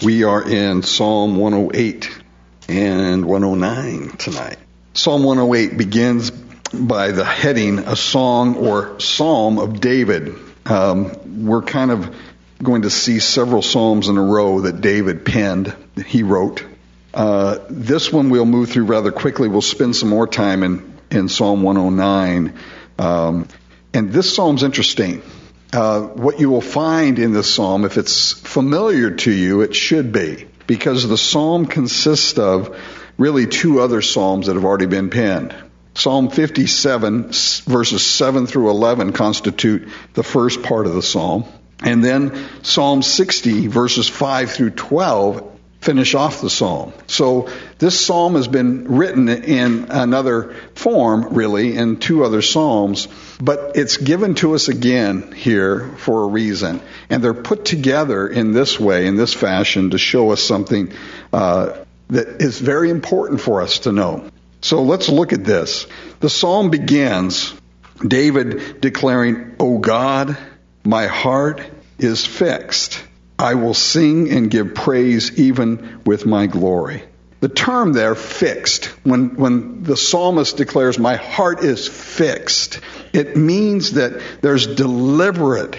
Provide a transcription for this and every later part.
We are in Psalm 108 and 109 tonight. Psalm 108 begins by the heading, a song or psalm of David. We're kind of going to see several psalms in a row that David penned, that he wrote. This one we'll move through rather quickly. We'll spend some more time in Psalm 109. And this psalm's interesting. What you will find in this psalm, if it's familiar to you, it should be, because the psalm consists of really two other psalms that have already been penned. Psalm 57, verses 7 through 11, constitute the first part of the psalm. And then Psalm 60, verses 5 through 12, finish off the psalm. So this psalm has been written in another form, really, in two other psalms, but it's given to us again here for a reason. And they're put together in this way, in this fashion, to show us something that is very important for us to know. So let's look at this. The psalm begins, David declaring, "O God, my heart is fixed. I will sing and give praise even with my glory." The term there, fixed, when the psalmist declares, my heart is fixed, it means that there's deliberate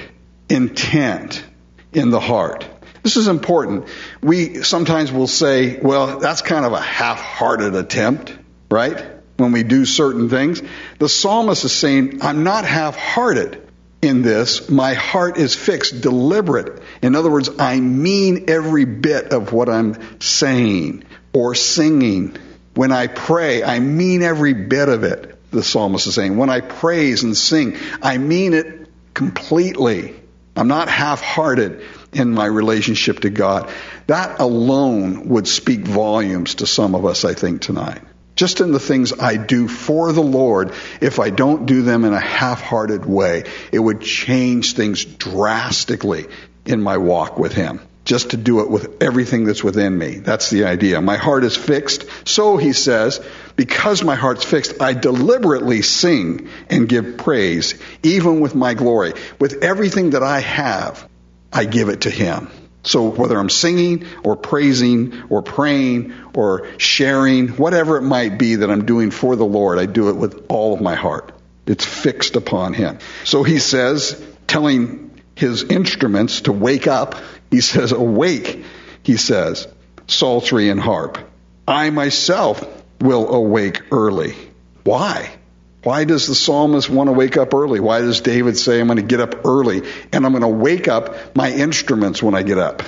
intent in the heart. This is important. We sometimes will say, well, that's kind of a half-hearted attempt, right? When we do certain things. The psalmist is saying, I'm not half-hearted in this. My heart is fixed, deliberate. In other words, I mean every bit of what I'm saying or singing. When I pray, I mean every bit of it, the psalmist is saying. When I praise and sing, I mean it completely. I'm not half-hearted in my relationship to God. That alone would speak volumes to some of us, I think, tonight. Just in the things I do for the Lord, if I don't do them in a half-hearted way, it would change things drastically in my walk with Him. Just to do it with everything that's within me. That's the idea. My heart is fixed. So, he says, because my heart's fixed, I deliberately sing and give praise, even with my glory. With everything that I have, I give it to Him. So whether I'm singing or praising or praying or sharing, whatever it might be that I'm doing for the Lord, I do it with all of my heart. It's fixed upon Him. So he says, telling his instruments to wake up, he says, awake, he says, psaltery and harp. I myself will awake early. Why? Why does the psalmist want to wake up early? Why does David say, I'm going to get up early and I'm going to wake up my instruments when I get up?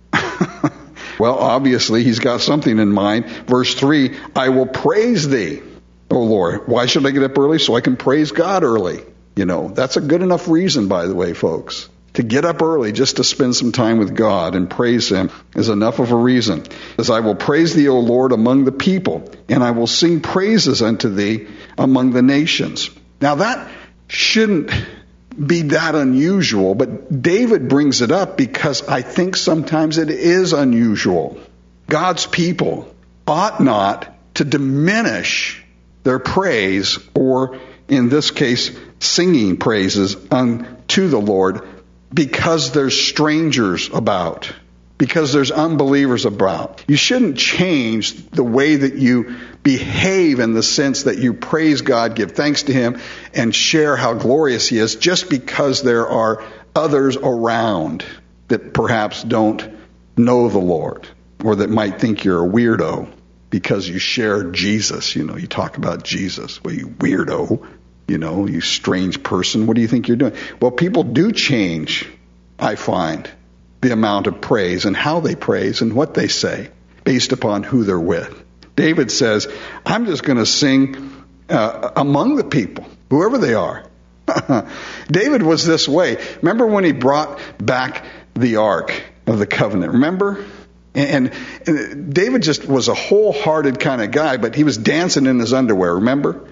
Well, obviously, he's got something in mind. Verse 3, I will praise thee, O Lord. Why should I get up early? So I can praise God early. You know, that's a good enough reason, by the way, folks. To get up early just to spend some time with God and praise Him is enough of a reason. As I will praise thee, O Lord, among the people, and I will sing praises unto thee among the nations. Now that shouldn't be that unusual, but David brings it up because I think sometimes it is unusual. God's people ought not to diminish their praise, or in this case, singing praises unto the Lord, because there's strangers about, because there's unbelievers about. You shouldn't change the way that you behave in the sense that you praise God, give thanks to Him, and share how glorious He is just because there are others around that perhaps don't know the Lord, or that might think you're a weirdo because you share Jesus. You know, you talk about Jesus. Well, you weirdo. You know, you strange person, what do you think you're doing? Well, people do change, I find, the amount of praise and how they praise and what they say based upon who they're with. David says, I'm just going to sing among the people, whoever they are. David was this way. Remember when he brought back the Ark of the Covenant? Remember? And David just was a wholehearted kind of guy, but he was dancing in his underwear, remember?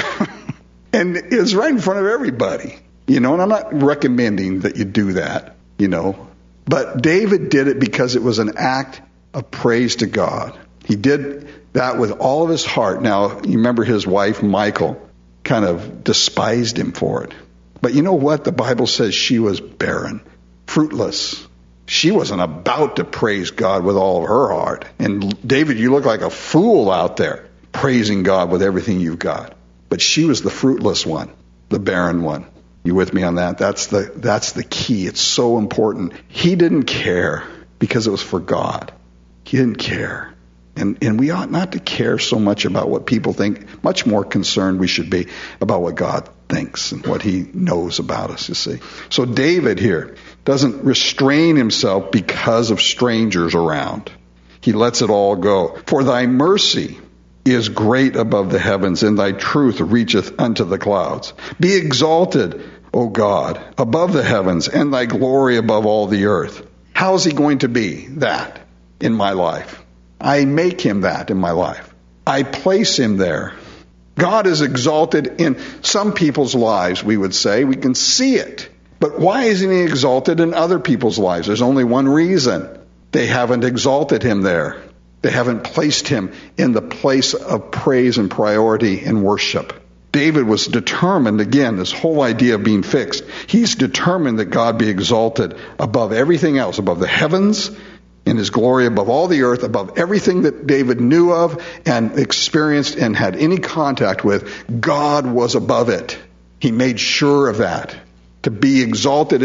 And it was right in front of everybody, you know, and I'm not recommending that you do that, you know. But David did it because it was an act of praise to God. He did that with all of his heart. Now, you remember his wife, Michal, kind of despised him for it. But you know what? The Bible says she was barren, fruitless. She wasn't about to praise God with all of her heart. And David, you look like a fool out there praising God with everything you've got. But she was the fruitless one, the barren one. You with me on that? That's the key. It's so important. He didn't care because it was for God. He didn't care. And we ought not to care so much about what people think. Much more concerned we should be about what God thinks and what he knows about us, you see. So David here doesn't restrain himself because of strangers around. He lets it all go. For thy mercy is great above the heavens, and thy truth reacheth unto the clouds. Be exalted, O God, above the heavens, and thy glory above all the earth. How is he going to be that in my life? I make him that in my life. I place him there. God is exalted in some people's lives, we would say. We can see it. But why isn't he exalted in other people's lives? There's only one reason. They haven't exalted him there. They haven't placed him in the place of praise and priority and worship. David was determined, again, this whole idea of being fixed. He's determined that God be exalted above everything else, above the heavens, in his glory above all the earth, above everything that David knew of and experienced and had any contact with. God was above it. He made sure of that. To be exalted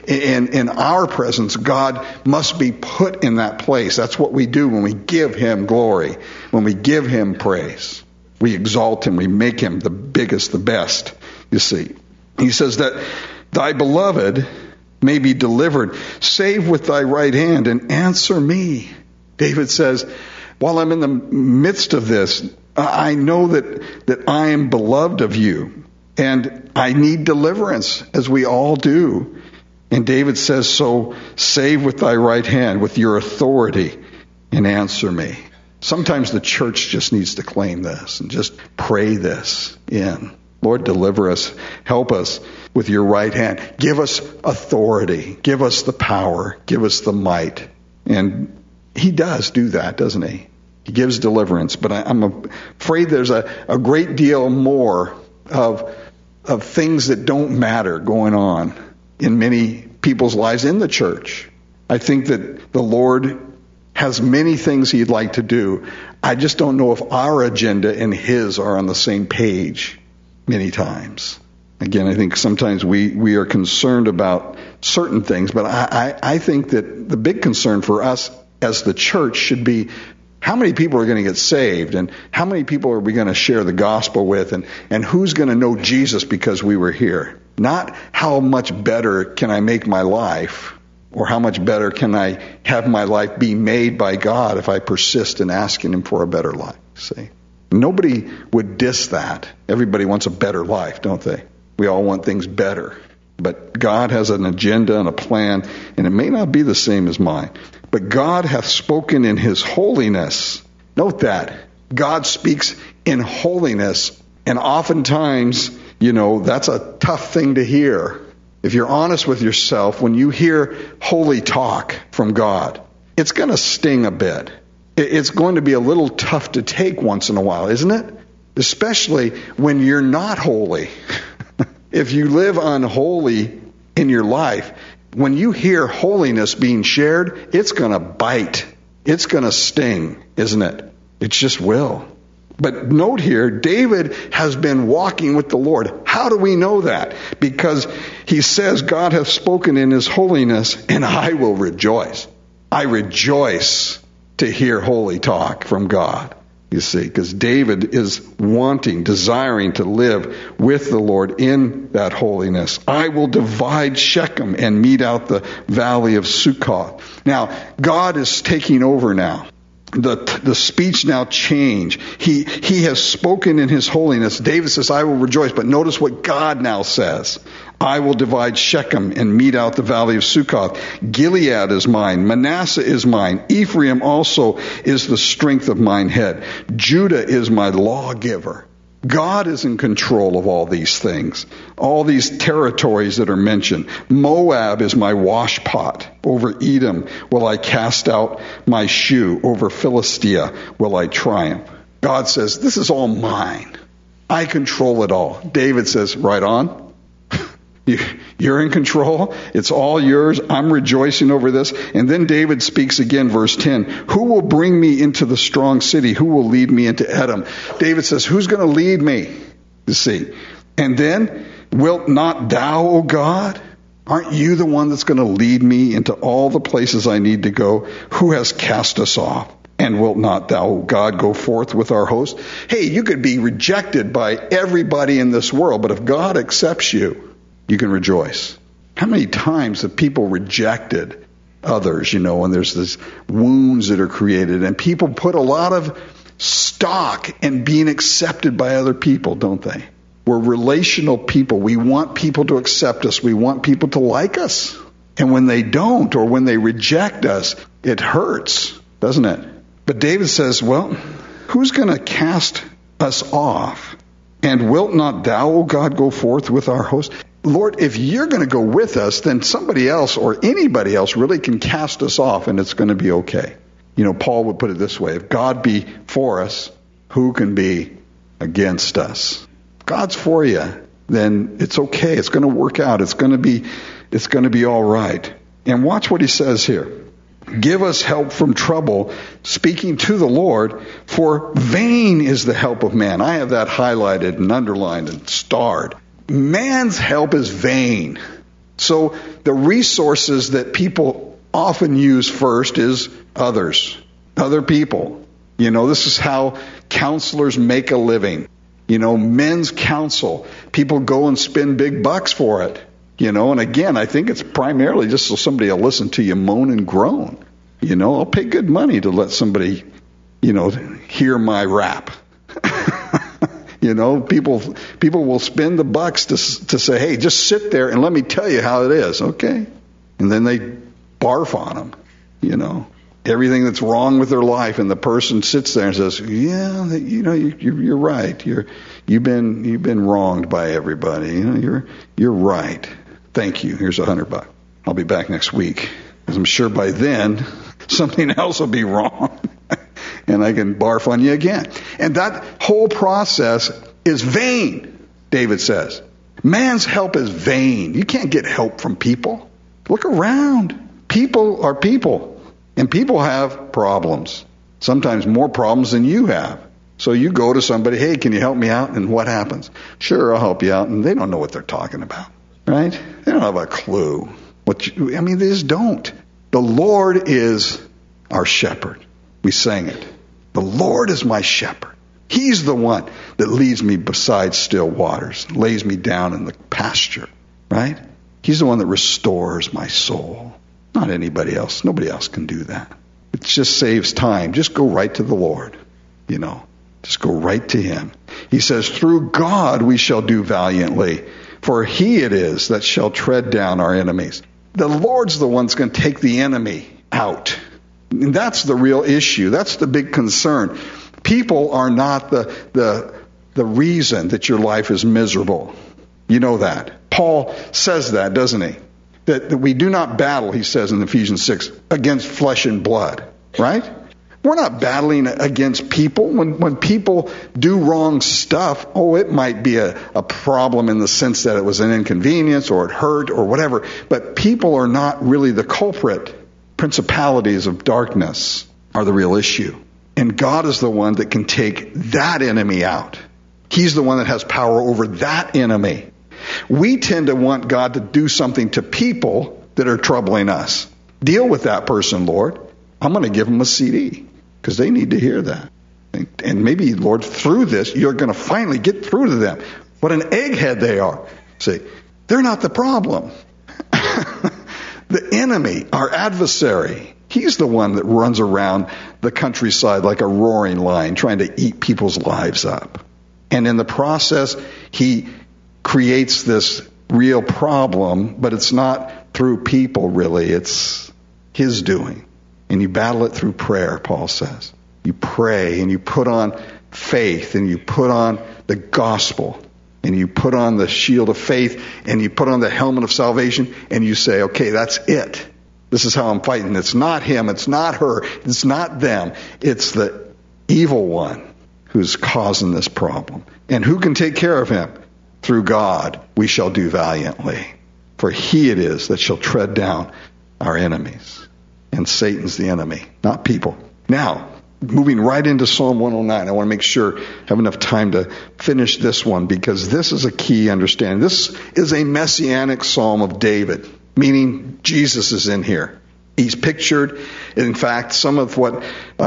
in our presence, God must be put in that place. That's what we do when we give him glory, when we give him praise. We exalt him. We make him the biggest, the best, you see. He says that thy beloved may be delivered. Save with thy right hand and answer me. David says, while I'm in the midst of this, I know that I am beloved of you. And I need deliverance, as we all do. And David says, so save with thy right hand, with your authority, and answer me. Sometimes the church just needs to claim this and just pray this in. Lord, deliver us. Help us with your right hand. Give us authority. Give us the power. Give us the might. And he does do that, doesn't he? He gives deliverance. But I'm afraid there's a great deal more of things that don't matter going on in many people's lives in the church. I think that the Lord has many things he'd like to do. I just don't know if our agenda and his are on the same page many times. Again, I think sometimes we are concerned about certain things, but I think that the big concern for us as the church should be how many people are going to get saved, and how many people are we going to share the gospel with, and who's going to know Jesus because we were here. Not how much better can I make my life, or how much better can I have my life be made by God if I persist in asking him for a better life. See? Nobody would diss that. Everybody wants a better life, don't they? We all want things better. But God has an agenda and a plan, and it may not be the same as mine. But God hath spoken in his holiness. Note that. God speaks in holiness. And oftentimes, that's a tough thing to hear. If you're honest with yourself, when you hear holy talk from God, it's going to sting a bit. It's going to be a little tough to take once in a while, isn't it? Especially when you're not holy. If you live unholy in your life, when you hear holiness being shared, it's going to bite. It's going to sting, isn't it? It just will. But note here, David has been walking with the Lord. How do we know that? Because he says, God hath spoken in his holiness, and I will rejoice. I rejoice to hear holy talk from God. You see, because David is desiring to live with the Lord in that holiness. I will divide Shechem and mete out the valley of Succoth. Now, God is taking over now. The speech now change. He has spoken in his holiness. David says, I will rejoice. But notice what God now says. I will divide Shechem and mete out the valley of Succoth. Gilead is mine. Manasseh is mine. Ephraim also is the strength of mine head. Judah is my lawgiver. God is in control of all these things, all these territories that are mentioned. Moab is my washpot. Over Edom will I cast out my shoe. Over Philistia will I triumph. God says, this is all mine. I control it all. David says, right on. You're in control. It's all yours. I'm rejoicing over this. And then David speaks again, verse 10. Who will bring me into the strong city? Who will lead me into Edom? David says, who's going to lead me? You see. And then, wilt not thou, O God? Aren't you the one that's going to lead me into all the places I need to go? Who has cast us off? And wilt not thou, O God, go forth with our host? Hey, you could be rejected by everybody in this world, but if God accepts you, you can rejoice. How many times have people rejected others, and there's these wounds that are created, and people put a lot of stock in being accepted by other people, don't they? We're relational people. We want people to accept us. We want people to like us. And when they don't, or when they reject us, it hurts, doesn't it? But David says, well, who's going to cast us off? And wilt not thou, O God, go forth with our host? Lord, if you're going to go with us, then somebody else or anybody else really can cast us off, and it's going to be okay. Paul would put it this way: if God be for us, who can be against us? If God's for you, then it's okay. It's going to work out. It's going to be all right. And watch what he says here. Give us help from trouble, speaking to the Lord, for vain is the help of man. I have that highlighted and underlined and starred. Man's help is vain. So the resources that people often use first is others, other people. This is how counselors make a living. Men's counsel. People go and spend big bucks for it. And again, I think it's primarily just so somebody will listen to you moan and groan. I'll pay good money to let somebody, hear my rap. People will spend the bucks to say, hey, just sit there and let me tell you how it is, okay? And then they barf on them, everything that's wrong with their life, and the person sits there and says, yeah, you're right. You've been wronged by everybody. You're right. Thank you. Here's $100. I'll be back next week, because I'm sure by then something else will be wrong, and I can barf on you again. And that whole process is vain, David says. Man's help is vain. You can't get help from people. Look around. People are people, and people have problems. Sometimes more problems than you have. So you go to somebody, hey, can you help me out? And what happens? Sure, I'll help you out. And they don't know what they're talking about. Right? They don't have a clue. They just don't. The Lord is our shepherd. We sang it. The Lord is my shepherd. He's the one that leads me beside still waters, lays me down in the pasture. Right? He's the one that restores my soul. Not anybody else. Nobody else can do that. It just saves time. Just go right to the Lord. Just go right to Him. He says, through God we shall do valiantly. For He it is that shall tread down our enemies. The Lord's the one that's going to take the enemy out. And that's the real issue. That's the big concern. People are not the reason that your life is miserable. You know that. Paul says that, doesn't he? That we do not battle, he says in Ephesians 6, against flesh and blood. Right? We're not battling against people. When people do wrong stuff, it might be a problem in the sense that it was an inconvenience or it hurt or whatever. But people are not really the culprit. Principalities of darkness are the real issue. And God is the one that can take that enemy out. He's the one that has power over that enemy. We tend to want God to do something to people that are troubling us. Deal with that person, Lord. I'm going to give them a CD. Because they need to hear that. And maybe, Lord, through this, you're going to finally get through to them. What an egghead they are. See, they're not the problem. The enemy, our adversary, he's the one that runs around the countryside like a roaring lion, trying to eat people's lives up. And in the process, he creates this real problem, but it's not through people, really. It's his doing. And you battle it through prayer, Paul says. You pray and you put on faith and you put on the gospel and you put on the shield of faith and you put on the helmet of salvation and you say, okay, that's it. This is how I'm fighting. It's not him. It's not her. It's not them. It's the evil one who's causing this problem. And who can take care of him? Through God, we shall do valiantly. For he it is that shall tread down our enemies. And Satan's the enemy, not people. Now, moving right into Psalm 109, I want to make sure I have enough time to finish this one, because this is a key understanding. This is a messianic psalm of David, meaning Jesus is in here. He's pictured. In fact, some of what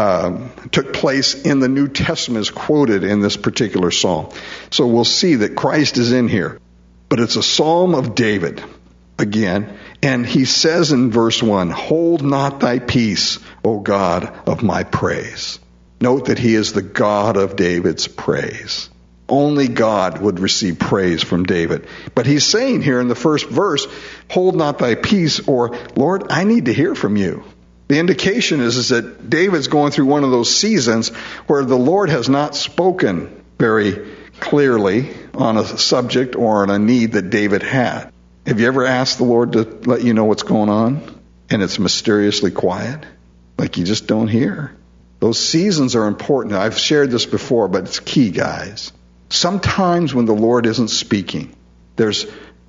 took place in the New Testament is quoted in this particular psalm. So we'll see that Christ is in here. But it's a psalm of David, again. And he says in verse 1, "Hold not thy peace, O God of my praise." Note that he is the God of David's praise. Only God would receive praise from David. But he's saying here in the first verse, hold not thy peace, or Lord, I need to hear from you. The indication is that David's going through one of those seasons where the Lord has not spoken very clearly on a subject or on a need that David had. Have you ever asked the Lord to let you know what's going on and it's mysteriously quiet? Like you just don't hear. Those seasons are important. I've shared this before, but it's key, guys. Sometimes when the Lord isn't speaking, there's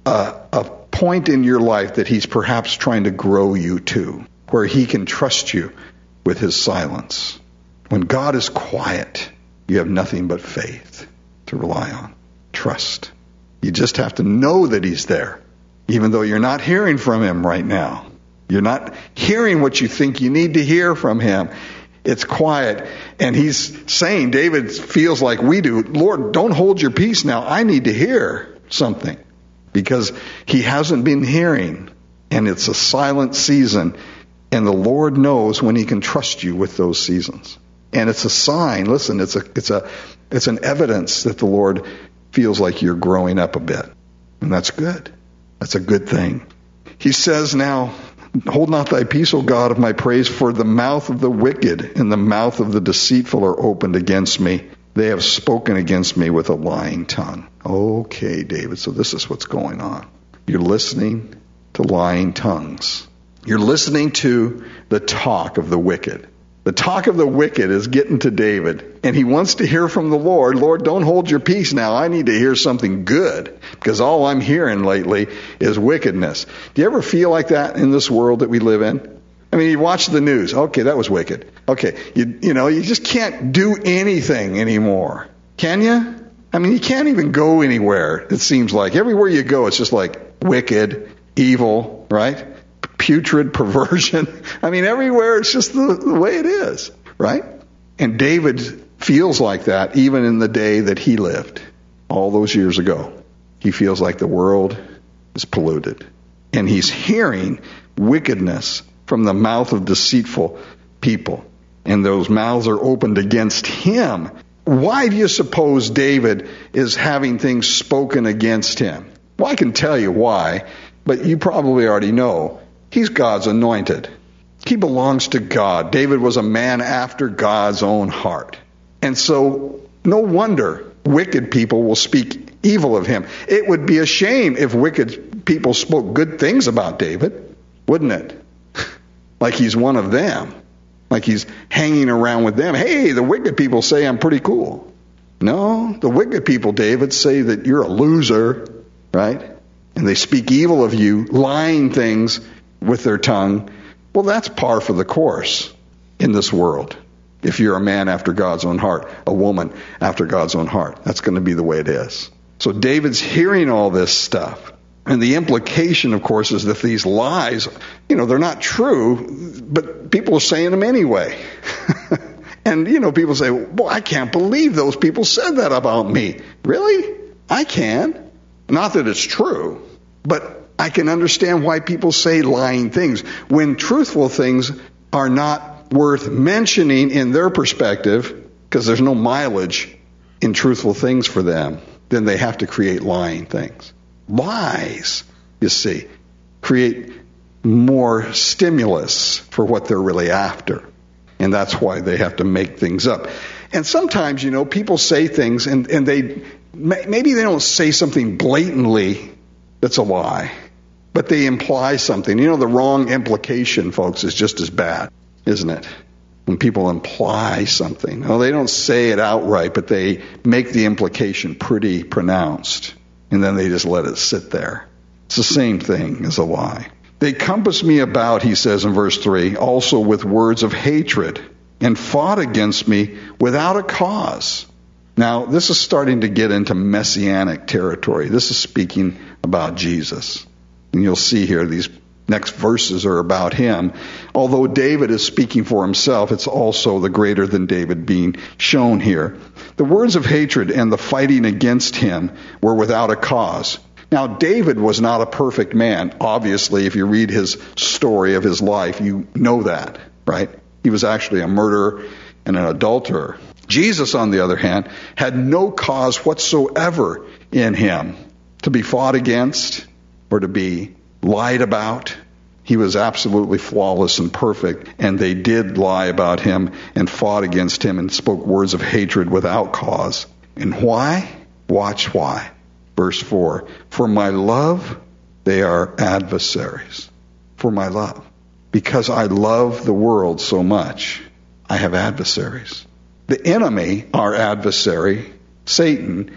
a point in your life that he's perhaps trying to grow you to, where he can trust you with his silence. When God is quiet, you have nothing but faith to rely on. Trust. You just have to know that he's there, even though you're not hearing from him right now. You're not hearing what you think you need to hear from him. It's quiet. And he's saying, David feels like we do, Lord, don't hold your peace now. I need to hear something. Because he hasn't been hearing. And it's a silent season. And the Lord knows when he can trust you with those seasons. And it's a sign. Listen, it's an evidence that the Lord feels like you're growing up a bit. And that's good. That's a good thing. He says now, hold not thy peace, O God of my praise, for the mouth of the wicked and the mouth of the deceitful are opened against me. They have spoken against me with a lying tongue. Okay, David, so this is what's going on. You're listening to lying tongues. You're listening to the talk of the wicked. The talk of the wicked is getting to David, and he wants to hear from the Lord. Lord, don't hold your peace now. I need to hear something good, because all I'm hearing lately is wickedness. Do you ever feel like that in this world that we live in? I mean, you watch the news. Okay, that was wicked. Okay, you just can't do anything anymore. Can you? I mean, you can't even go anywhere, it seems like. Everywhere you go, it's just like wicked, evil, right? Putrid perversion. I mean, everywhere it's just the way it is, right? And David feels like that even in the day that he lived, all those years ago. He feels like the world is polluted. And he's hearing wickedness from the mouth of deceitful people. And those mouths are opened against him. Why do you suppose David is having things spoken against him? Well, I can tell you why, but you probably already know. He's God's anointed. He belongs to God. David was a man after God's own heart. And so, no wonder wicked people will speak evil of him. It would be a shame if wicked people spoke good things about David, wouldn't it? Like he's one of them. Like he's hanging around with them. Hey, the wicked people say I'm pretty cool. No, the wicked people, David, say that you're a loser, right? And they speak evil of you, lying things with their tongue. Well, that's par for the course in this world. If you're a man after God's own heart, a woman after God's own heart, that's going to be the way it is. So David's hearing all this stuff. And the implication, of course, is that these lies, they're not true, but people are saying them anyway. And, people say, well, I can't believe those people said that about me. Really? I can. Not that it's true, but I can understand why people say lying things when truthful things are not worth mentioning in their perspective, because there's no mileage in truthful things for them. Then they have to create lying things. Lies, you see, create more stimulus for what they're really after. And that's why they have to make things up. And sometimes, people say things and maybe they don't say something blatantly that's a lie, but they imply something. The wrong implication, folks, is just as bad, isn't it? When people imply something. Well, they don't say it outright, but they make the implication pretty pronounced. And then they just let it sit there. It's the same thing as a lie. They compassed me about, he says in verse 3, also with words of hatred, and fought against me without a cause. Now, this is starting to get into messianic territory. This is speaking about Jesus. And you'll see here, these next verses are about him. Although David is speaking for himself, it's also the greater than David being shown here. The words of hatred and the fighting against him were without a cause. Now, David was not a perfect man. Obviously, if you read his story of his life, you know that, right? He was actually a murderer and an adulterer. Jesus, on the other hand, had no cause whatsoever in him to be fought against or to be lied about. He was absolutely flawless and perfect, and they did lie about him and fought against him and spoke words of hatred without cause. And why? Watch why. Verse 4, for my love, they are adversaries. For my love. Because I love the world so much, I have adversaries. The enemy, our adversary, Satan,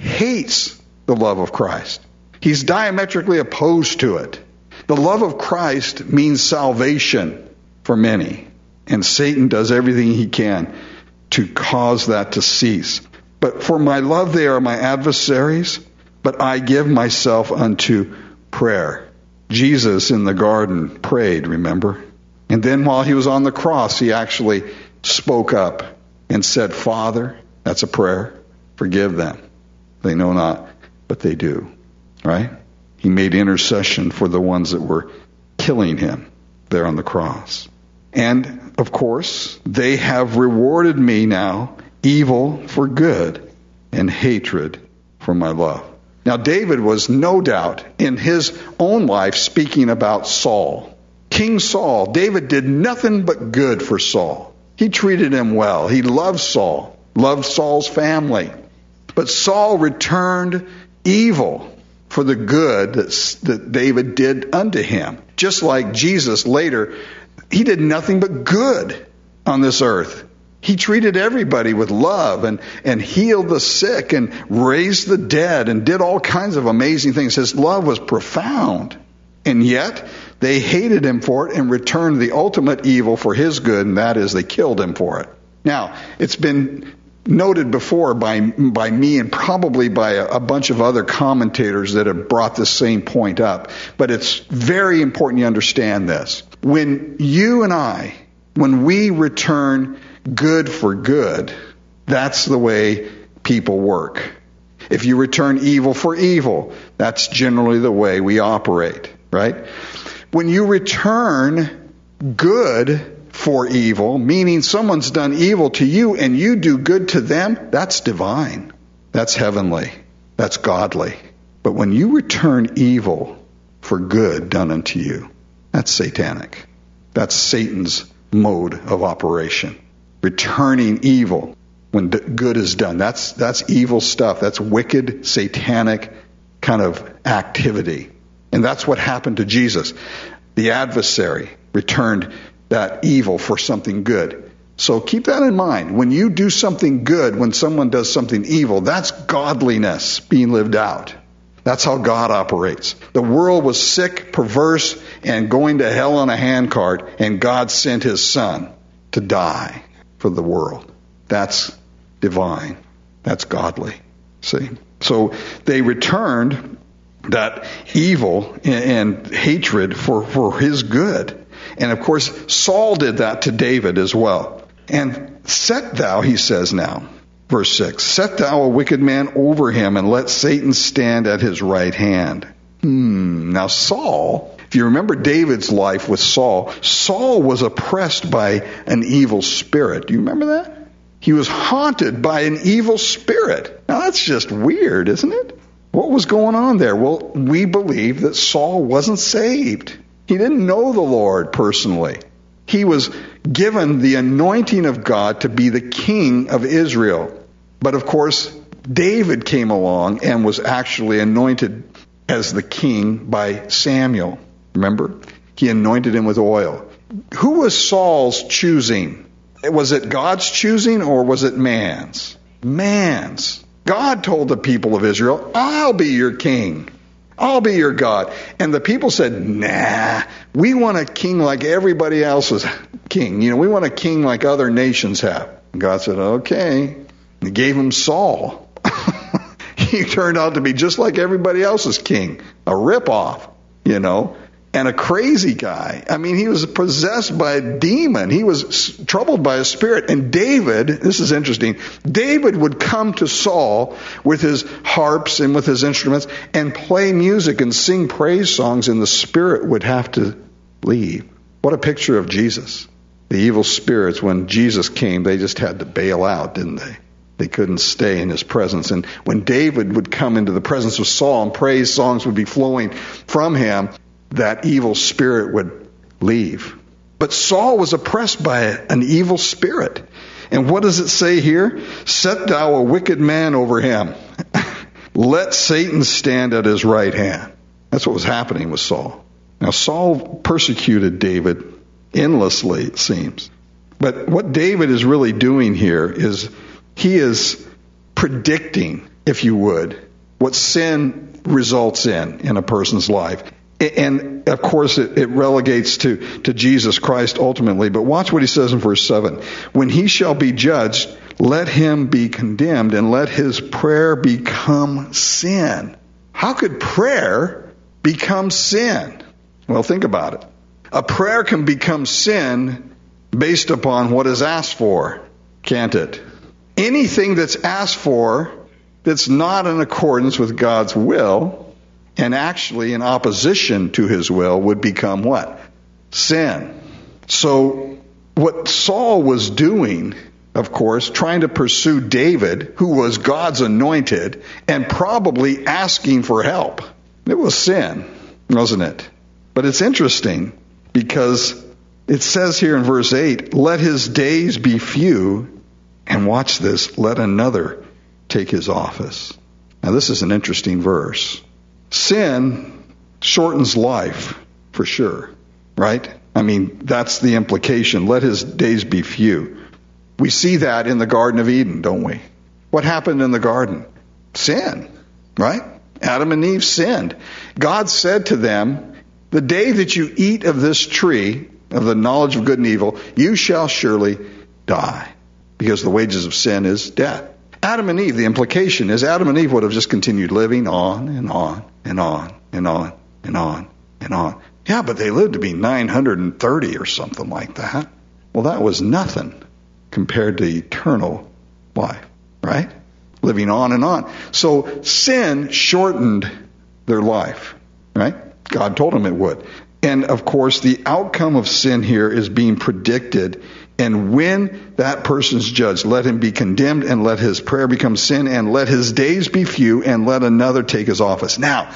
hates the love of Christ. He's diametrically opposed to it. The love of Christ means salvation for many. And Satan does everything he can to cause that to cease. But for my love, they are my adversaries, but I give myself unto prayer. Jesus in the garden prayed, remember? And then while he was on the cross, he actually spoke up and said, Father, that's a prayer, forgive them. They know not, but they do. Right? He made intercession for the ones that were killing him there on the cross. And, of course, they have rewarded me now evil for good and hatred for my love. Now, David was no doubt in his own life speaking about Saul. King Saul, David did nothing but good for Saul. He treated him well. He loved Saul, loved Saul's family. But Saul returned evil for the good that David did unto him. Just like Jesus later, he did nothing but good on this earth. He treated everybody with love and healed the sick and raised the dead and did all kinds of amazing things. His love was profound. And yet, they hated him for it and returned the ultimate evil for his good, and that is they killed him for it. Now, it's been noted before by me and probably by a bunch of other commentators that have brought this same point up. But it's very important you understand this. When you and I, when we return good for good, that's the way people work. If you return evil for evil, that's generally the way we operate, right? When you return good for evil, meaning someone's done evil to you and you do good to them, that's divine. That's heavenly. That's godly. But when you return evil for good done unto you, that's satanic. That's Satan's mode of operation. Returning evil when good is done. That's evil stuff. That's wicked, satanic kind of activity. And that's what happened to Jesus. The adversary returned that evil for something good. So keep that in mind. When you do something good, when someone does something evil, that's godliness being lived out. That's how God operates. The world was sick, perverse, and going to hell on a handcart, and God sent his son to die for the world. That's divine. That's godly. See? So they returned that evil and hatred for his good. And of course, Saul did that to David as well. And set thou, he says now, verse 6, set thou a wicked man over him, and let Satan stand at his right hand. Now Saul, if you remember David's life with Saul, Saul was oppressed by an evil spirit. Do you remember that? He was haunted by an evil spirit. Now that's just weird, isn't it? What was going on there? Well, we believe that Saul wasn't saved. He didn't know the Lord personally. He was given the anointing of God to be the king of Israel. But of course, David came along and was actually anointed as the king by Samuel. Remember? He anointed him with oil. Who was Saul's choosing? Was it God's choosing or was it man's? Man's. God told the people of Israel, I'll be your king. I'll be your God. And the people said, nah, we want a king like everybody else's king. We want a king like other nations have. And God said, okay. He gave him Saul. He turned out to be just like everybody else's king. A ripoff, and a crazy guy. He was possessed by a demon. He was troubled by a spirit. And David, this is interesting, David would come to Saul with his harps and with his instruments and play music and sing praise songs, and the spirit would have to leave. What a picture of Jesus. The evil spirits, when Jesus came, they just had to bail out, didn't they? They couldn't stay in his presence. And when David would come into the presence of Saul and praise songs would be flowing from him, that evil spirit would leave. But Saul was oppressed by an evil spirit. And what does it say here? Set thou a wicked man over him. Let Satan stand at his right hand. That's what was happening with Saul. Now, Saul persecuted David endlessly, it seems. But what David is really doing here is he is predicting, if you would, what sin results in a person's life. And, of course, it relegates to Jesus Christ ultimately. But watch what he says in verse 7. When he shall be judged, let him be condemned, and let his prayer become sin. How could prayer become sin? Well, think about it. A prayer can become sin based upon what is asked for, can't it? Anything that's asked for that's not in accordance with God's will and actually in opposition to his will would become what? Sin. So what Saul was doing, of course, trying to pursue David, who was God's anointed, and probably asking for help. It was sin, wasn't it? But it's interesting because it says here in verse 8, let his days be few, and watch this, let another take his office. Now this is an interesting verse. Sin shortens life, for sure, right? That's the implication. Let his days be few. We see that in the Garden of Eden, don't we? What happened in the garden? Sin, right? Adam and Eve sinned. God said to them, the day that you eat of this tree, of the knowledge of good and evil, you shall surely die. Because the wages of sin is death. Adam and Eve, the implication is Adam and Eve would have just continued living on and on and on and on and on and on. Yeah, but they lived to be 930 or something like that. Well, that was nothing compared to eternal life, right? Living on and on. So sin shortened their life, right? God told them it would. And of course, the outcome of sin here is being predicted. And when that person's judged, let him be condemned, and let his prayer become sin, and let his days be few, and let another take his office. Now,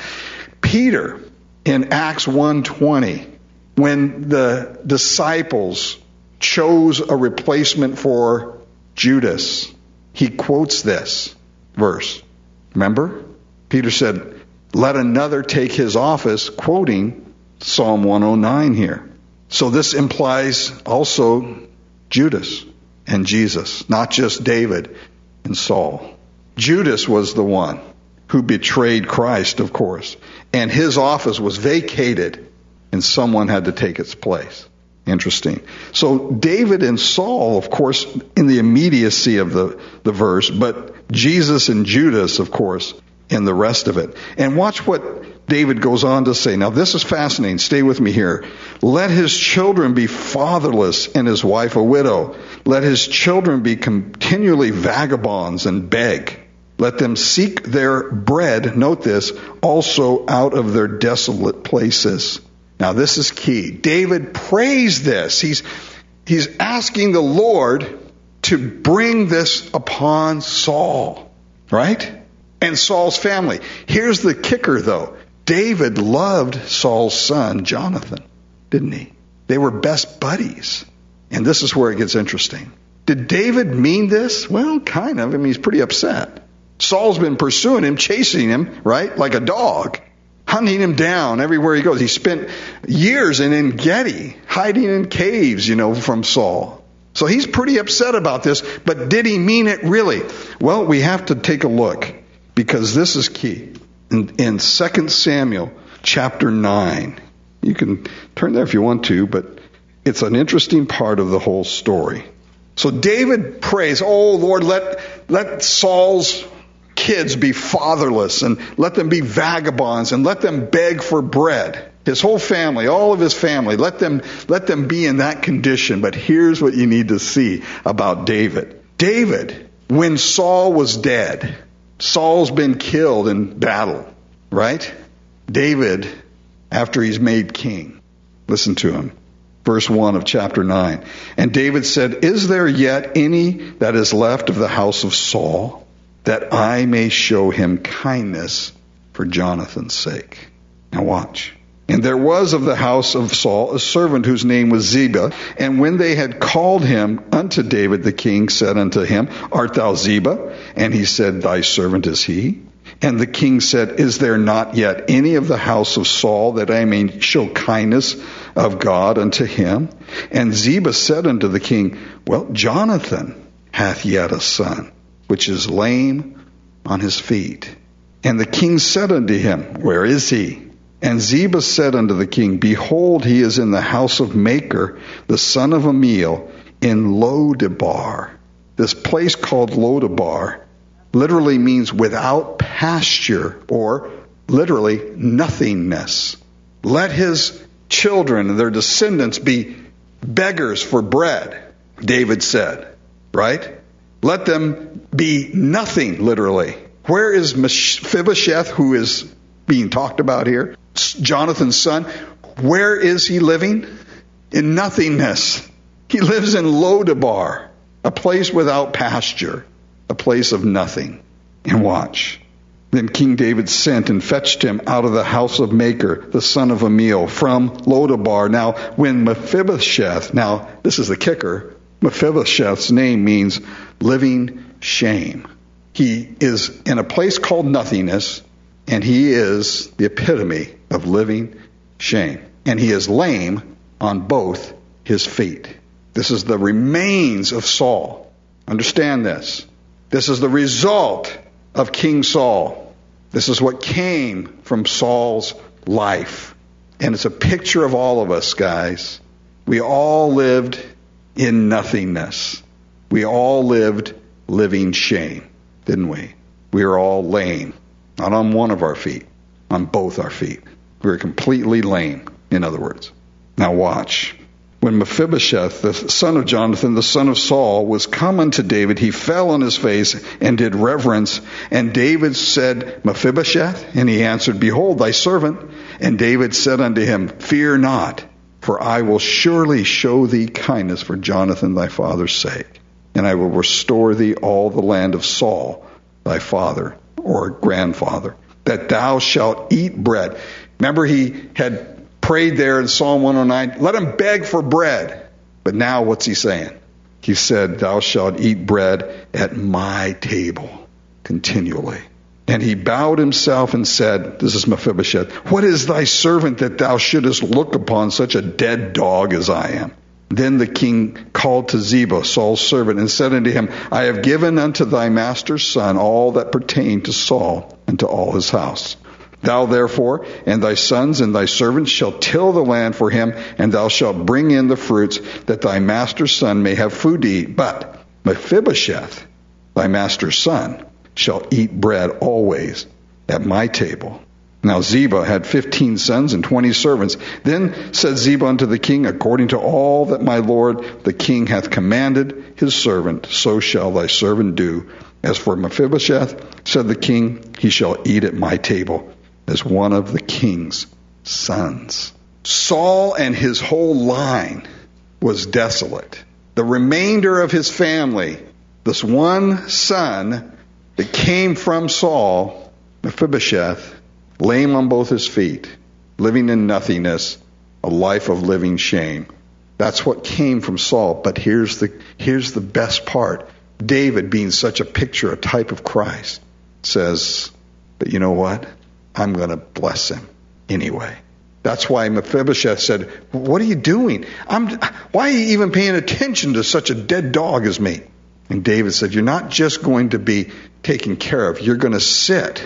Peter, in Acts 1:20, when the disciples chose a replacement for Judas, he quotes this verse. Remember? Peter said, let another take his office, quoting Psalm 109 here. So this implies also Judas and Jesus, not just David and Saul. Judas was the one who betrayed Christ, of course, and his office was vacated and someone had to take its place. Interesting. So David and Saul, of course, in the immediacy of the verse, but Jesus and Judas, of course, in the rest of it. And watch what David goes on to say. Now, this is fascinating. Stay with me here. Let his children be fatherless and his wife a widow. Let his children be continually vagabonds and beg. Let them seek their bread, note this, also out of their desolate places. Now, this is key. David prays this. He's asking the Lord to bring this upon Saul, right? And Saul's family. Here's the kicker, though. David loved Saul's son, Jonathan, didn't he? They were best buddies. And this is where it gets interesting. Did David mean this? Well, kind of. He's pretty upset. Saul's been pursuing him, chasing him, right? Like a dog. Hunting him down everywhere he goes. He spent years in En-Gedi, hiding in caves, from Saul. So he's pretty upset about this. But did he mean it really? Well, we have to take a look, because this is key. in 2 Samuel chapter 9. You can turn there if you want to, but it's an interesting part of the whole story. So David prays, oh Lord, let Saul's kids be fatherless, and let them be vagabonds, and let them beg for bread. His whole family, all of his family, let them be in that condition. But here's what you need to see about David. David, when Saul was dead, Saul's been killed in battle, right? David, after he's made king, listen to him. Verse 1 of chapter 9. And David said, is there yet any that is left of the house of Saul, that I may show him kindness for Jonathan's sake? Now watch. And there was of the house of Saul a servant whose name was Ziba. And when they had called him unto David, the king said unto him, art thou Ziba? And he said, thy servant is he. And the king said, is there not yet any of the house of Saul, that I may show kindness of God unto him? And Ziba said unto the king, well, Jonathan hath yet a son, which is lame on his feet. And the king said unto him, where is he? And Ziba said unto the king, behold, he is in the house of Machir, the son of Amiel, in Lodebar. This place called Lodebar literally means without pasture, or literally nothingness. Let his children and their descendants be beggars for bread, David said, right? Let them be nothing, literally. Where is Mephibosheth, who is being talked about here? Jonathan's son. Where is he living? In nothingness. He lives in Lodebar, a place without pasture, a place of nothing. And watch. Then King David sent and fetched him out of the house of Machir, the son of Amiel, from Lodebar. Now, when Mephibosheth, now this is the kicker, Mephibosheth's name means living shame. He is in a place called nothingness, and he is the epitome of living shame. And he is lame on both his feet. This is the remains of Saul. Understand this. This is the result of King Saul. This is what came from Saul's life. And it's a picture of all of us, guys. We all lived in nothingness. We all lived living shame, didn't we? We were all lame. Not on one of our feet, on both our feet. We were completely lame, in other words. Now watch. When Mephibosheth, the son of Jonathan, the son of Saul, was come unto David, he fell on his face and did reverence. And David said, Mephibosheth? And he answered, behold, thy servant. And David said unto him, fear not, for I will surely show thee kindness for Jonathan thy father's sake. And I will restore thee all the land of Saul, thy father, or grandfather, that thou shalt eat bread. Remember, he had prayed there in Psalm 109, let him beg for bread. But now what's he saying? He said, thou shalt eat bread at my table continually. And he bowed himself and said, this is Mephibosheth, what is thy servant that thou shouldest look upon such a dead dog as I am? Then the king called to Ziba, Saul's servant, and said unto him, I have given unto thy master's son all that pertained to Saul and to all his house. Thou therefore and thy sons and thy servants shall till the land for him, and thou shalt bring in the fruits, that thy master's son may have food to eat. But Mephibosheth, thy master's son, shall eat bread always at my table. Now Ziba had 15 sons and 20 servants. Then said Ziba unto the king, according to all that my lord the king hath commanded his servant, so shall thy servant do. As for Mephibosheth, said the king, he shall eat at my table as one of the king's sons. Saul and his whole line was desolate. The remainder of his family, this one son that came from Saul, Mephibosheth, lame on both his feet, living in nothingness, a life of living shame. That's what came from Saul. But here's the best part. David, being such a picture, a type of Christ, says, but you know what? I'm going to bless him anyway. That's why Mephibosheth said, what are you doing? Why are you even paying attention to such a dead dog as me? And David said, you're not just going to be taken care of. You're going to sit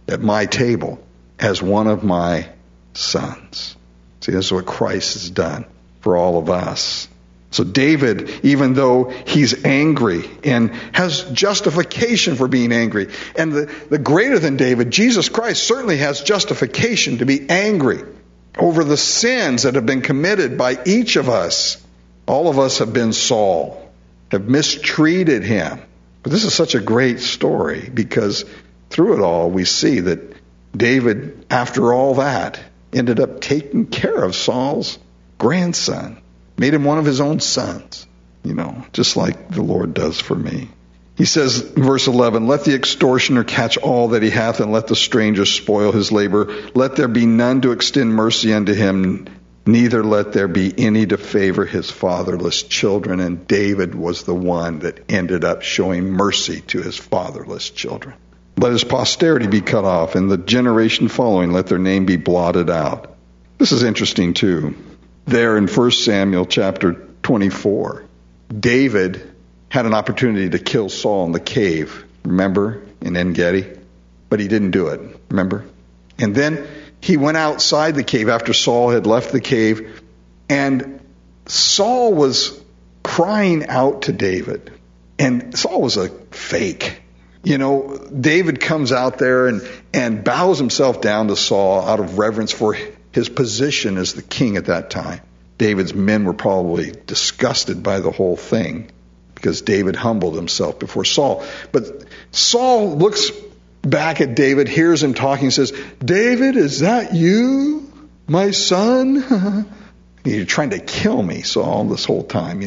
at my table as one of my sons. See, this is what Christ has done for all of us. So David, even though he's angry and has justification for being angry, and the greater than David, Jesus Christ, certainly has justification to be angry over the sins that have been committed by each of us. All of us have been Saul, have mistreated him. But this is such a great story because through it all we see that David, after all that, ended up taking care of Saul's grandson. Made him one of his own sons, just like the Lord does for me. He says, verse 11, let the extortioner catch all that he hath, and let the stranger spoil his labor. Let there be none to extend mercy unto him, neither let there be any to favor his fatherless children. And David was the one that ended up showing mercy to his fatherless children. Let his posterity be cut off, and the generation following, let their name be blotted out. This is interesting too. There in 1 Samuel chapter 24, David had an opportunity to kill Saul in the cave, remember, in En-Gedi? But he didn't do it, remember? And then he went outside the cave after Saul had left the cave, and Saul was crying out to David. And Saul was a fake. David comes out there and bows himself down to Saul out of reverence for his position as the king at that time. David's men were probably disgusted by the whole thing because David humbled himself before Saul. But Saul looks back at David, hears him talking, says, David, is that you, my son? You're trying to kill me, Saul, this whole time,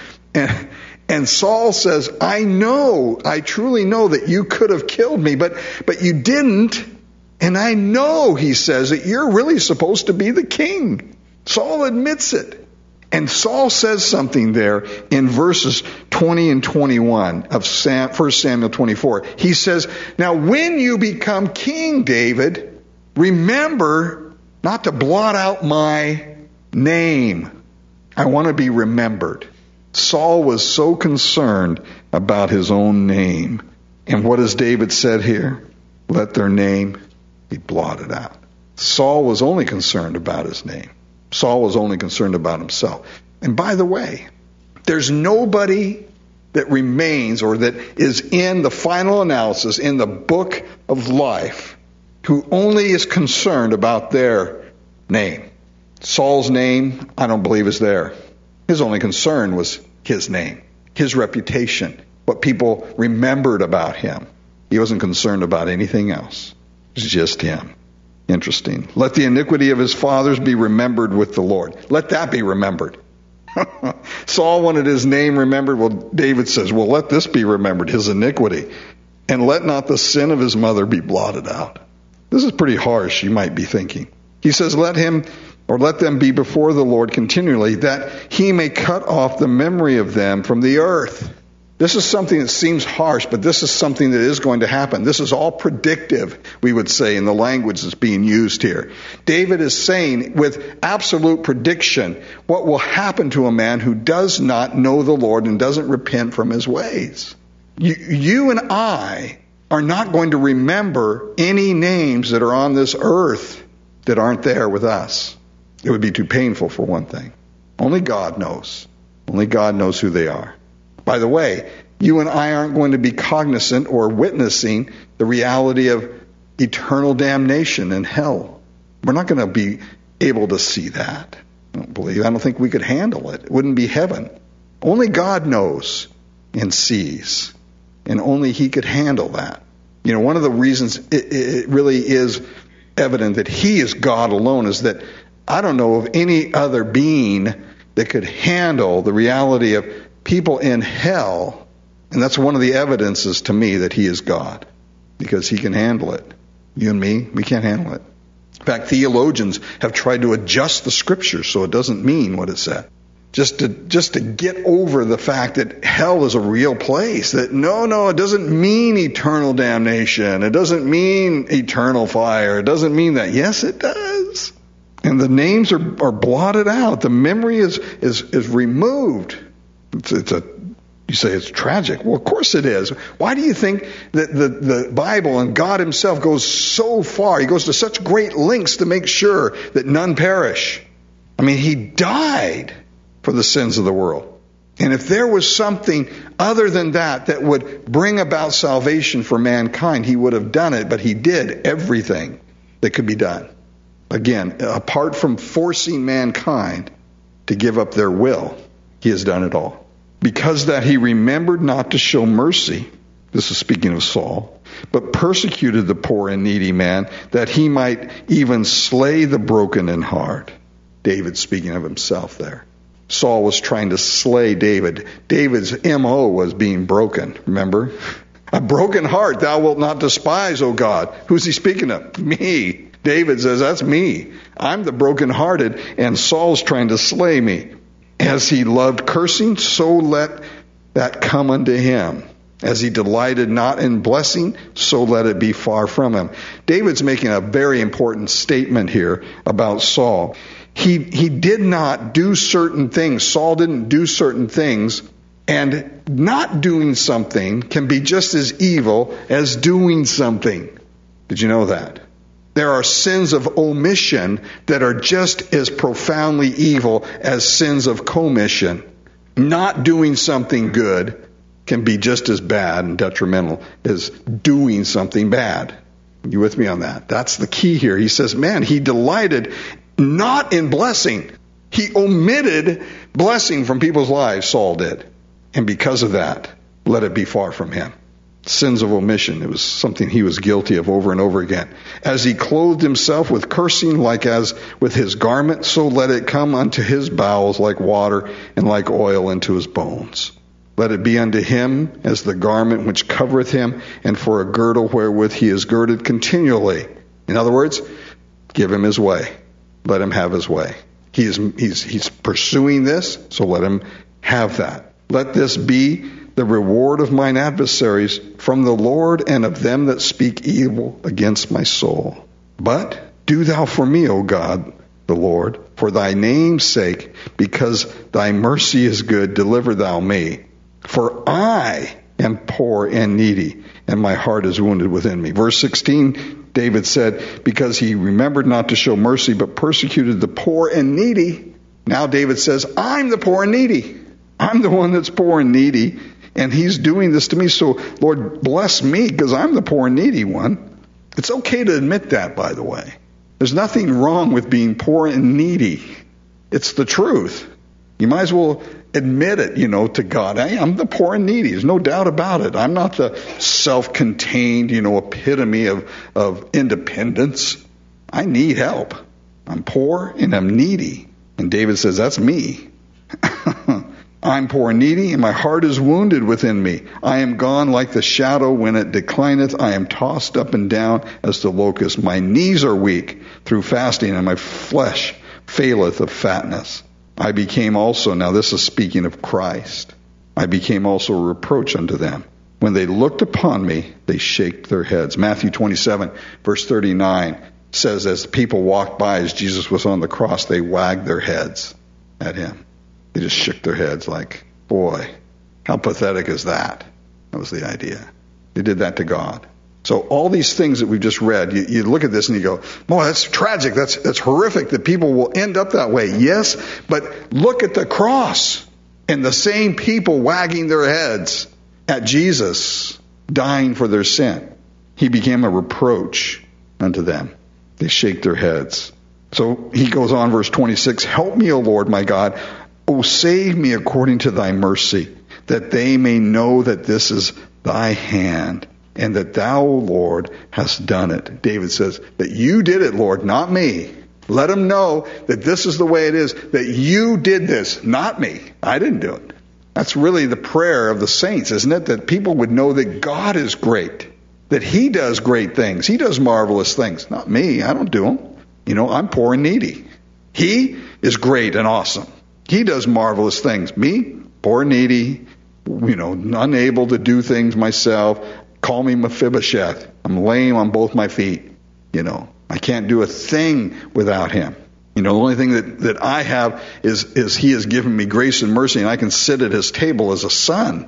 And Saul says, I truly know that you could have killed me, but you didn't. And I know, he says, that you're really supposed to be the king. Saul admits it. And Saul says something there in verses 20 and 21 of 1 Samuel 24. He says, now when you become king, David, remember not to blot out my name. I want to be remembered. Saul was so concerned about his own name. And what has David said here? Let their name be blotted out. Saul was only concerned about his name. Saul was only concerned about himself. And by the way, there's nobody that remains or that is in the final analysis in the book of life who only is concerned about their name. Saul's name, I don't believe, is there. His only concern was his name, his reputation, what people remembered about him. He wasn't concerned about anything else. It was just him. Interesting. Let the iniquity of his fathers be remembered with the Lord. Let that be remembered. Saul wanted his name remembered. Well, David says, well, let this be remembered, his iniquity. And let not the sin of his mother be blotted out. This is pretty harsh, you might be thinking. He says, let them be before the Lord continually, that he may cut off the memory of them from the earth. This is something that seems harsh, but this is something that is going to happen. This is all predictive, we would say, in the language that's being used here. David is saying with absolute prediction what will happen to a man who does not know the Lord and doesn't repent from his ways. You and I are not going to remember any names that are on this earth that aren't there with us. It would be too painful, for one thing. Only God knows. Only God knows who they are. By the way, you and I aren't going to be cognizant or witnessing the reality of eternal damnation in hell. We're not going to be able to see that. I don't think we could handle it. It wouldn't be heaven. Only God knows and sees. And only he could handle that. One of the reasons it really is evident that he is God alone is that I don't know of any other being that could handle the reality of people in hell. And that's one of the evidences to me that he is God, because he can handle it. You and me, we can't handle it. In fact, theologians have tried to adjust the scriptures so it doesn't mean what it said. Just to get over the fact that hell is a real place. That no, it doesn't mean eternal damnation. It doesn't mean eternal fire. It doesn't mean that. Yes, it does. And the names are blotted out. The memory is removed. You say it's tragic. Well, of course it is. Why do you think that the Bible and God himself goes so far? He goes to such great lengths to make sure that none perish. I mean, he died for the sins of the world. And if there was something other than that would bring about salvation for mankind, he would have done it, but he did everything that could be done. Again, apart from forcing mankind to give up their will, he has done it all. Because that he remembered not to show mercy, this is speaking of Saul, but persecuted the poor and needy man, that he might even slay the broken in heart. David speaking of himself there. Saul was trying to slay David. David's M.O. was being broken, remember? A broken heart thou wilt not despise, O God. Who's he speaking of? Me. David says, that's me. I'm the brokenhearted, and Saul's trying to slay me. As he loved cursing, so let that come unto him. As he delighted not in blessing, so let it be far from him. David's making a very important statement here about Saul. He did not do certain things. Saul didn't do certain things. And not doing something can be just as evil as doing something. Did you know that? There are sins of omission that are just as profoundly evil as sins of commission. Not doing something good can be just as bad and detrimental as doing something bad. You with me on that? That's the key here. He says, man, he delighted not in blessing. He omitted blessing from people's lives, Saul did. And because of that, let it be far from him. Sins of omission. It was something he was guilty of over and over again. As he clothed himself with cursing, like as with his garment, so let it come unto his bowels like water and like oil into his bones. Let it be unto him as the garment which covereth him, and for a girdle wherewith he is girded continually. In other words, give him his way. Let him have his way. He's pursuing this, so let him have that. Let this be the reward of mine adversaries from the Lord, and of them that speak evil against my soul. But do thou for me, O God, the Lord, for thy name's sake, because thy mercy is good, deliver thou me. For I am poor and needy, and my heart is wounded within me. Verse 16, David said, because he remembered not to show mercy, but persecuted the poor and needy. Now David says, I'm the poor and needy. I'm the one that's poor and needy, and he's doing this to me. So, Lord, bless me, because I'm the poor and needy one. It's okay to admit that, by the way. There's nothing wrong with being poor and needy. It's the truth. You might as well admit it, to God. Hey, I'm the poor and needy. There's no doubt about it. I'm not the self-contained, epitome of independence. I need help. I'm poor and I'm needy. And David says, that's me. I'm poor and needy, and my heart is wounded within me. I am gone like the shadow when it declineth. I am tossed up and down as the locust. My knees are weak through fasting, and my flesh faileth of fatness. I became also, now this is speaking of Christ, I became also a reproach unto them. When they looked upon me, they shaked their heads. Matthew 27, verse 39 says, as the people walked by as Jesus was on the cross, they wagged their heads at him. They just shook their heads like, boy, how pathetic is that? That was the idea. They did that to God. So all these things that we've just read, you look at this and you go, boy, that's tragic. That's horrific that people will end up that way. Yes, but look at the cross and the same people wagging their heads at Jesus dying for their sin. He became a reproach unto them. They shake their heads. So he goes on, verse 26, help me, O Lord my God. O save me according to thy mercy, that they may know that this is thy hand, and that thou, Lord, hast done it. David says, that you did it, Lord, not me. Let them know that this is the way it is, that you did this, not me. I didn't do it. That's really the prayer of the saints, isn't it? That people would know that God is great, that he does great things. He does marvelous things. Not me. I don't do them. I'm poor and needy. He is great and awesome. He does marvelous things. Me, poor and needy, unable to do things myself. Call me Mephibosheth. I'm lame on both my feet. I can't do a thing without him. The only thing that I have is he has given me grace and mercy, and I can sit at his table as a son.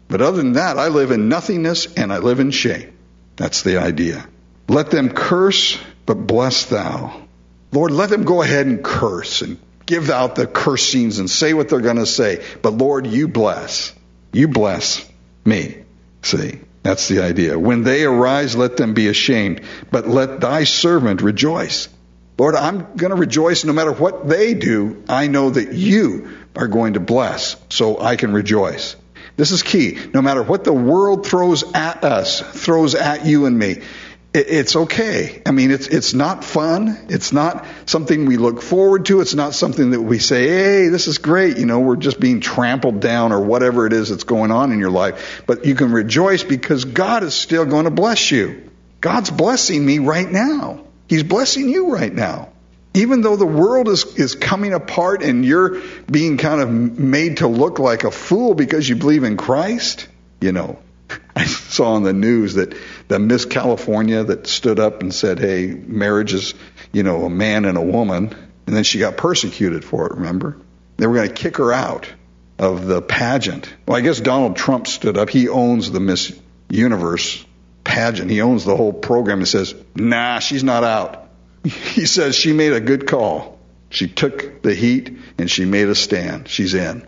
But other than that, I live in nothingness and I live in shame. That's the idea. Let them curse, but bless thou. Lord, let them go ahead and curse and give out the cursings and say what they're going to say. But Lord, you bless. You bless me. See, that's the idea. When they arise, let them be ashamed, but let thy servant rejoice. Lord, I'm going to rejoice no matter what they do. I know that you are going to bless, so I can rejoice. This is key. No matter what the world throws at us, throws at you and me, it's okay. I mean, it's not fun. It's not something we look forward to. It's not something that we say, hey, this is great. You know, we're just being trampled down or whatever it is that's going on in your life. But you can rejoice because God is still going to bless you. God's blessing me right now. He's blessing you right now. Even though the world is coming apart and you're being kind of made to look like a fool because you believe in Christ, you know. I saw on the news that the Miss California that stood up and said, hey, marriage is, you know, a man and a woman. And then she got persecuted for it, remember? They were going to kick her out of the pageant. Well, I guess Donald Trump stood up. He owns the Miss Universe pageant. He owns the whole program and says, nah, she's not out. He says she made a good call. She took the heat and she made a stand. She's in.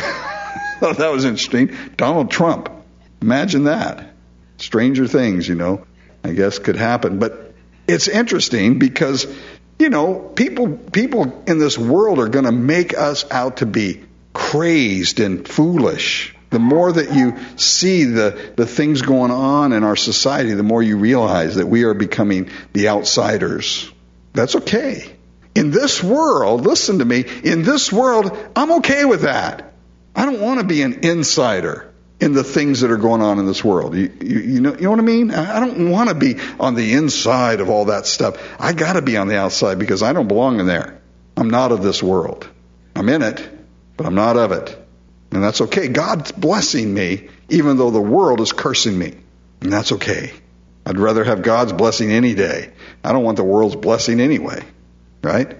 Thought that was interesting. Donald Trump. Imagine that. Stranger things, you know, I guess could happen. But it's interesting because, you know, people in this world are going to make us out to be crazed and foolish. The more that you see the things going on in our society, the more you realize that we are becoming the outsiders. That's okay. In this world, listen to me, in this world, I'm okay with that. I don't want to be an insider in the things that are going on in this world. You know what I mean? I don't want to be on the inside of all that stuff. I got to be on the outside because I don't belong in there. I'm not of this world. I'm in it, but I'm not of it. And that's okay. God's blessing me, even though the world is cursing me. And that's okay. I'd rather have God's blessing any day. I don't want the world's blessing anyway. Right?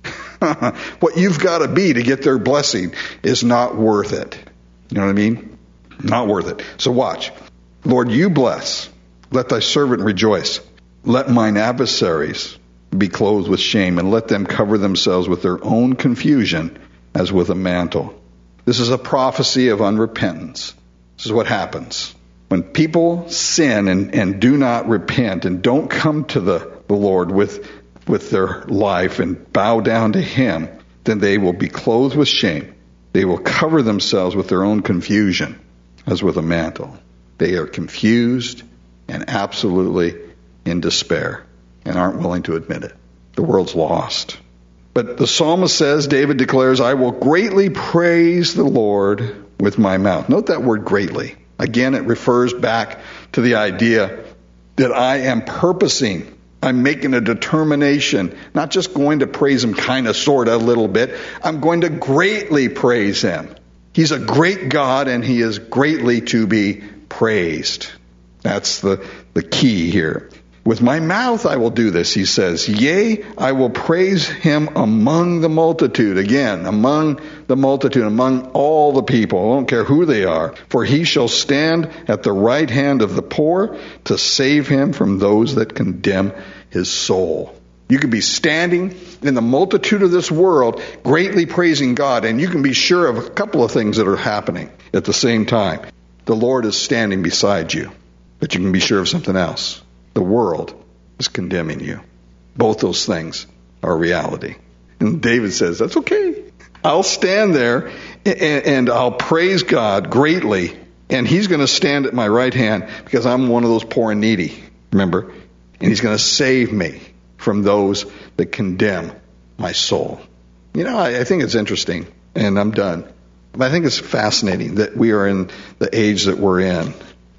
What you've got to be to get their blessing is not worth it. You know what I mean? Not worth it. So watch. Lord, you bless. Let thy servant rejoice. Let mine adversaries be clothed with shame, and let them cover themselves with their own confusion as with a mantle. This is a prophecy of unrepentance. This is what happens. When people sin and do not repent and don't come to the Lord with their life and bow down to Him, then they will be clothed with shame. They will cover themselves with their own confusion as with a mantle. They are confused and absolutely in despair and aren't willing to admit it. The world's lost. But the psalmist says, David declares, I will greatly praise the Lord with my mouth. Note that word greatly. Again, it refers back to the idea that I am purposing. I'm making a determination, not just going to praise Him kind of, sort of, a little bit. I'm going to greatly praise Him. He's a great God, and He is greatly to be praised. That's the key here. With my mouth I will do this, he says. Yea, I will praise Him among the multitude. Again, among the multitude, among all the people. I don't care who they are. For He shall stand at the right hand of the poor to save him from those that condemn his soul. You can be standing in the multitude of this world, greatly praising God, and you can be sure of a couple of things that are happening at the same time. The Lord is standing beside you, but you can be sure of something else. The world is condemning you. Both those things are reality. And David says, that's okay. I'll stand there and I'll praise God greatly, and He's going to stand at my right hand because I'm one of those poor and needy, remember? And He's going to save me from those that condemn my soul. You know, I think it's interesting, and I'm done. But I think it's fascinating that we are in the age that we're in.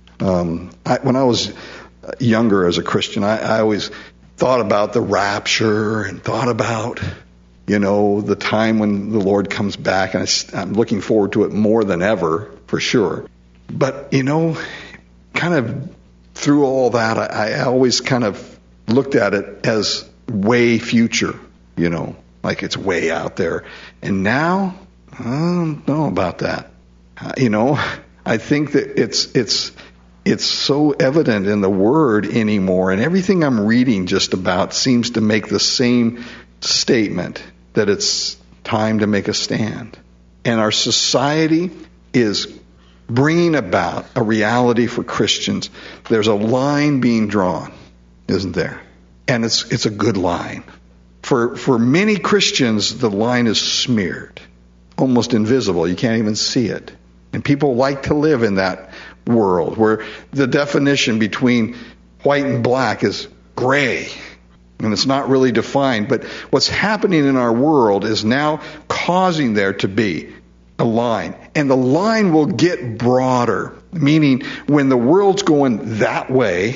When I was younger as a Christian, I always thought about the rapture and thought about, you know, the time when the Lord comes back, and I'm looking forward to it more than ever, for sure. But, you know, kind of through all that, I always kind of looked at it as way future, you know, like it's way out there. And now, I don't know about that. You know, I think that it's so evident in the Word anymore, and everything I'm reading just about seems to make the same statement, that it's time to make a stand. And our society is bringing about a reality for Christians. There's a line being drawn, isn't there? And it's a good line. For many Christians, the line is smeared, almost invisible. You can't even see it. And people like to live in that world where the definition between white and black is gray, and it's not really defined. But what's happening in our world is now causing there to be a line. And the line will get broader, meaning when the world's going that way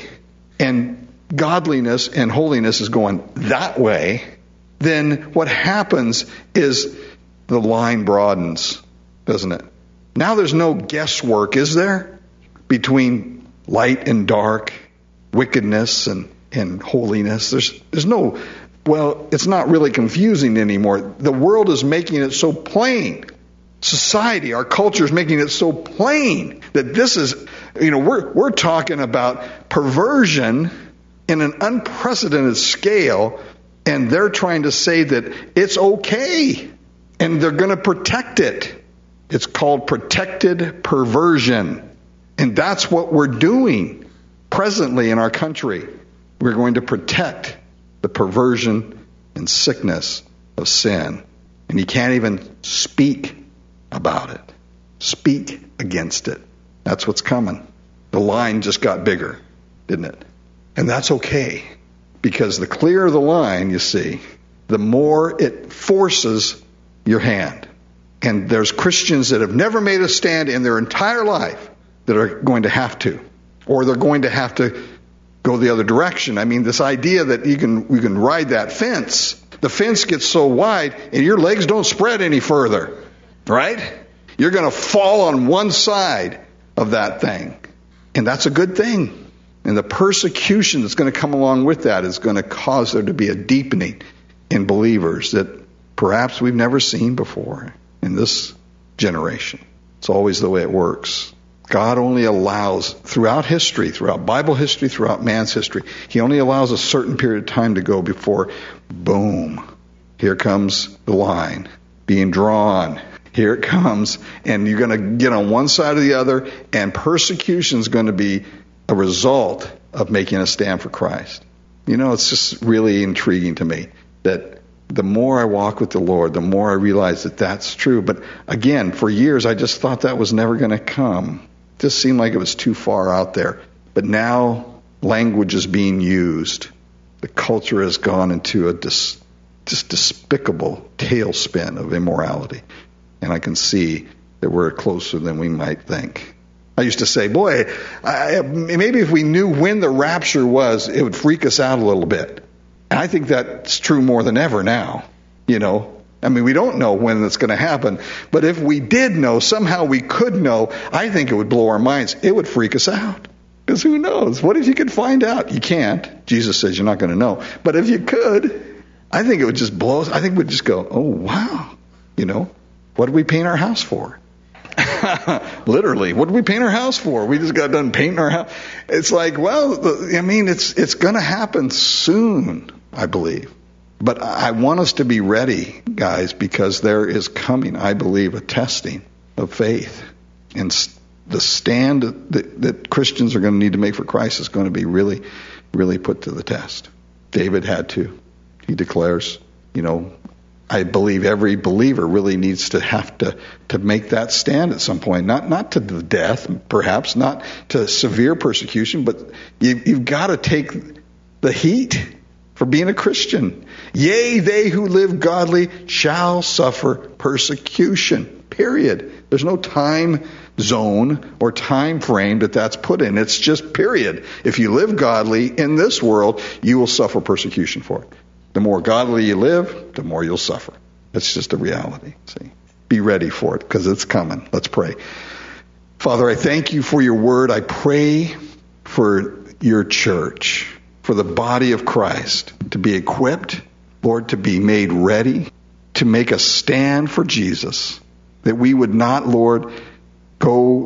and godliness and holiness is going that way, then what happens is the line broadens, doesn't it? Now there's no guesswork, is there? Between light and dark, wickedness and holiness. There's no, well, it's not really confusing anymore. The world is making it so plain. Society, our culture is making it so plain that this is, we're talking about perversion in an unprecedented scale, and they're trying to say that it's okay, and they're going to protect it. It's called protected perversion. And that's what we're doing presently in our country. We're going to protect the perversion and sickness of sin. And you can't even speak about it. Speak against it. That's what's coming. The line just got bigger, didn't it? And that's okay. Because the clearer the line, you see, the more it forces your hand. And there's Christians that have never made a stand in their entire life that are going to have to. Or they're going to have to go the other direction. I mean, this idea that you can ride that fence. The fence gets so wide and your legs don't spread any further. Right? You're going to fall on one side of that thing. And that's a good thing. And the persecution that's going to come along with that is going to cause there to be a deepening in believers that perhaps we've never seen before in this generation. It's always the way it works. God only allows, throughout history, throughout Bible history, throughout man's history, He only allows a certain period of time to go before, boom, here comes the line being drawn. Here it comes, and you're going to get on one side or the other, and persecution is going to be a result of making a stand for Christ. It's just really intriguing to me that the more I walk with the Lord, the more I realize that that's true. But again, for years, I just thought that was never going to come. It just seemed like it was too far out there. But now language is being used. The culture has gone into a just despicable tailspin of immorality. And I can see that we're closer than we might think. I used to say, boy, maybe if we knew when the rapture was, it would freak us out a little bit. And I think that's true more than ever now. We don't know when it's going to happen. But if we did know, somehow we could know, I think it would blow our minds. It would freak us out. Because who knows? What if you could find out? You can't. Jesus says you're not going to know. But if you could, I think it would just blow us. I think we'd just go, oh, wow. What did we paint our house for? Literally, what did we paint our house for? We just got done painting our house. It's like, well, it's going to happen soon, I believe. But I want us to be ready, guys, because there is coming, I believe, a testing of faith. And the stand that Christians are going to need to make for Christ is going to be really, really put to the test. David had to. He declares, I believe every believer really needs to have to make that stand at some point. Not to the death, perhaps, not to severe persecution, but you've got to take the heat for being a Christian. Yea, they who live godly shall suffer persecution. Period. There's no time zone or time frame that's put in. It's just period. If you live godly in this world, you will suffer persecution for it. The more godly you live, the more you'll suffer. That's just a reality. See, be ready for it because it's coming. Let's pray. Father, I thank you for your word. I pray for your church, for the body of Christ to be equipped, Lord, to be made ready, to make a stand for Jesus, that we would not, Lord, go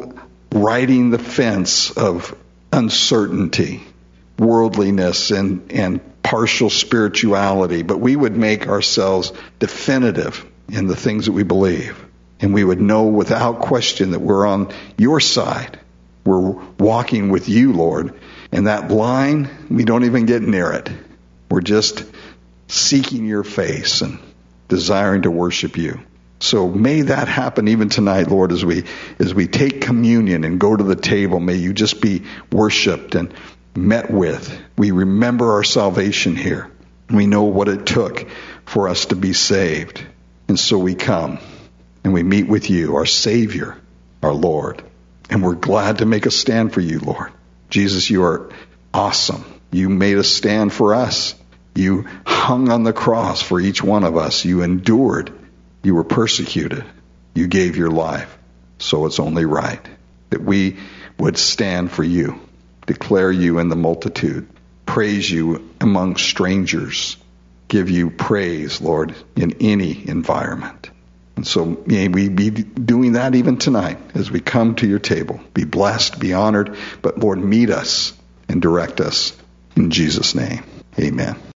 riding the fence of uncertainty, worldliness, and partial spirituality, but we would make ourselves definitive in the things that we believe. And we would know without question that we're on your side. We're walking with you, Lord. And that line, we don't even get near it. We're just seeking your face and desiring to worship you. So may that happen even tonight, Lord, as we take communion and go to the table. May you just be worshiped and met with. We remember our salvation here. We know what it took for us to be saved. And so we come and we meet with you, our Savior, our Lord. And we're glad to make a stand for you, Lord. Jesus, you are awesome. You made a stand for us. You hung on the cross for each one of us. You endured. You were persecuted. You gave your life. So it's only right that we would stand for you, declare you in the multitude, praise you among strangers, give you praise, Lord, in any environment. And so may we be doing that even tonight as we come to your table. Be blessed, be honored, but Lord, meet us and direct us in Jesus' name. Amen.